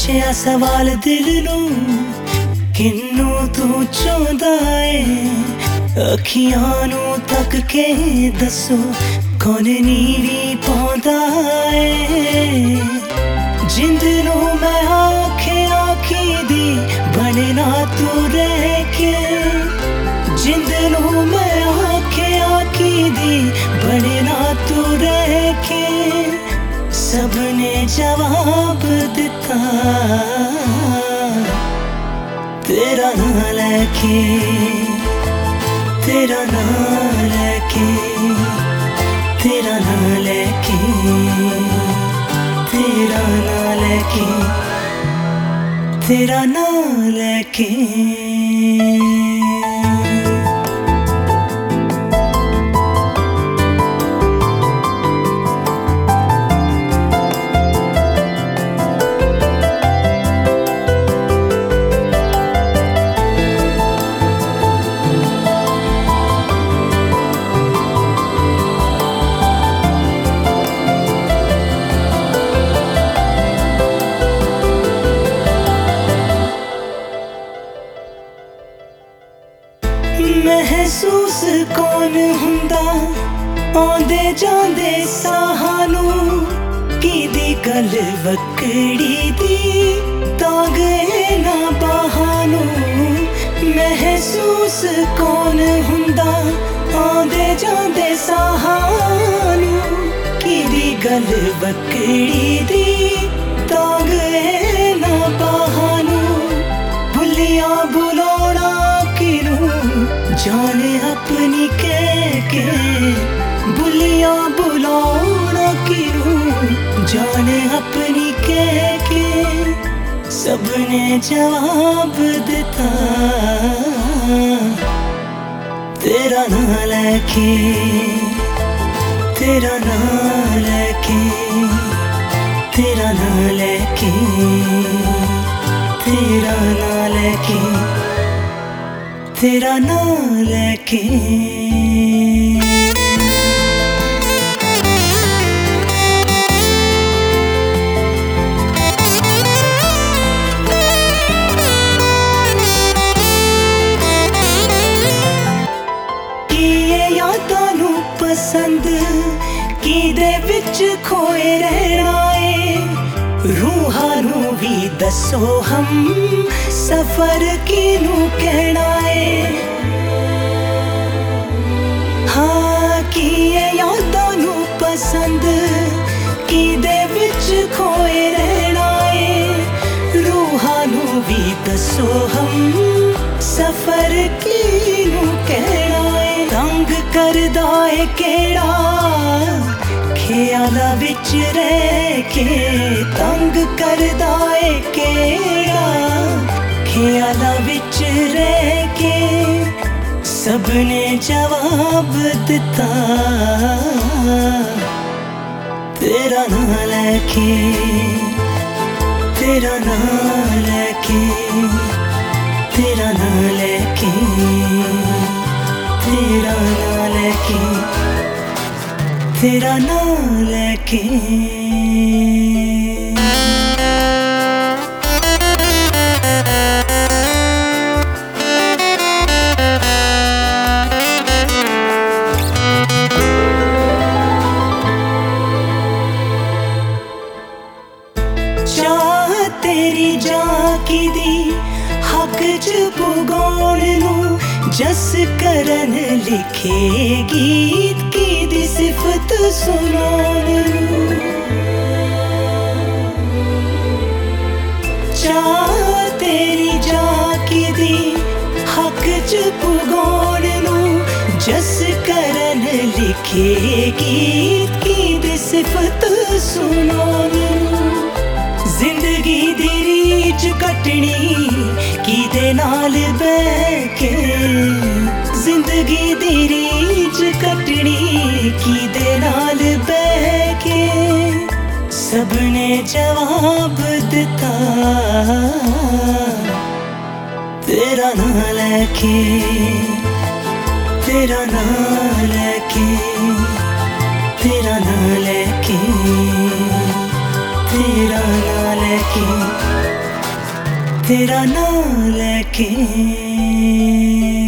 ਪੁੱਛਿਆ ਸਵਾਲ ਦਿਲ ਨੂੰ ਕਿੰਨੂੰ ਤੂੰ ਚਾਹੁੰਦਾ ਏ ਅੱਖੀਆਂ ਨੂੰ ਤੱਕ ਕੇ ਦੱਸੋ ਕੌਣ ਨੀਵੀਂ ਪਾਉਂਦਾ ਏ ਜਿੰਦ ਨੂੰ ਮੈਂ ਆਖੀ ਦੀ ਬਣਨਾ ਤੂੰ ਰਹਿ ਕੇ ਜਿੰਦ ਨੂੰ ਮੈਂ ਆਖੀ ਦੀ ਬਣਨਾ ਤੂੰ ਰਹਿ ਕੇ सब ने जवाब दिता तेरा नाम लेके तेरा नाम लेके तेरा नाम लेके तेरा नाम लेके तेरा नाम लेके महसूस कौन हुंदा आंदे जांदे साहां नूं किदी गल वकड़ी दी तां गए ना बाहां नूं महसूस कौन हुंदा आंदे जांदे साहां नूं किदी गल वकड़ी दी तां गए ना बाहां नूं भुलिया बुलाउणा जाने अपनी कह के बुलिया बुलाना क्यों जाने अपनी कह के सबने जवाब दिता तेरा नाम लेके तेरा नाम लेके तेरा नाम लेके तेरा नाम लेके तेरा नाम लेके किए यादां नूं पसंद किदे विच खोए रहना ए रूहां नूं भी दसो हम सफर किनू कहना है हाँ किए यादां नूं पसंद किदे विच खोए रहना है रूहां नूं भी दसो हम सफर किनू कहना है तंग करदा है केड़ा ख्यालां विच रह के तंग करदा है केड़ा ख्यालां विच रह के सबने जवाब दिता तेरा नाम लेके तेरा नाम लेके तेरा नाम लेके तेरा नाम लेके तेरा नाम लेके तेरी जाकी दी हक च पुगाउण नूं जस करन लिखे गीत की दी सिफत सुनाउण नूं चाह तेरी जाकी दी हक च पुगाउण नूं जस करन लिखे गीत की दी सिफत सुनाउण नूं जिंदगी दी रीच कटनी किदे नाल बैठ के जिंदगी दी रीच कटनी किदे नाल बैठ के सबने जवाब दिता तेरा नाम लेके तेरा नाम लेके तेरा नाम लेके तेरा नाम लेके तेरा नाम लेके